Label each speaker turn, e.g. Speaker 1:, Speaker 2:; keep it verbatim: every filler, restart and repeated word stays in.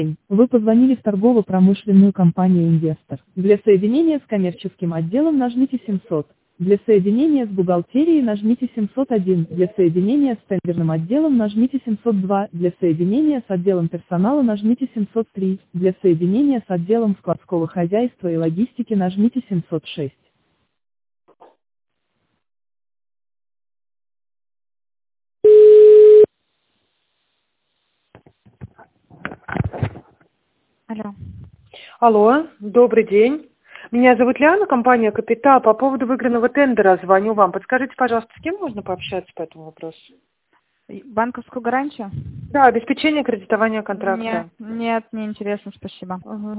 Speaker 1: Вы позвонили в торгово-промышленную компанию «Инвестор». Для соединения с коммерческим отделом нажмите семьсот. Для соединения с бухгалтерией нажмите семьсот один. Для соединения с тендерным отделом нажмите семьсот два. Для соединения с отделом персонала нажмите семьсот три. Для соединения с отделом складского хозяйства и логистики нажмите семьсот шесть.
Speaker 2: Алло.
Speaker 3: Алло, добрый день. Меня зовут Лиана, компания «Капитал». По поводу выигранного тендера звоню вам. Подскажите, пожалуйста, с кем можно пообщаться по этому вопросу?
Speaker 2: Банковскую гарантию?
Speaker 3: Да, обеспечение кредитования контракта.
Speaker 2: Нет, нет, не интересно, спасибо.
Speaker 3: Ага.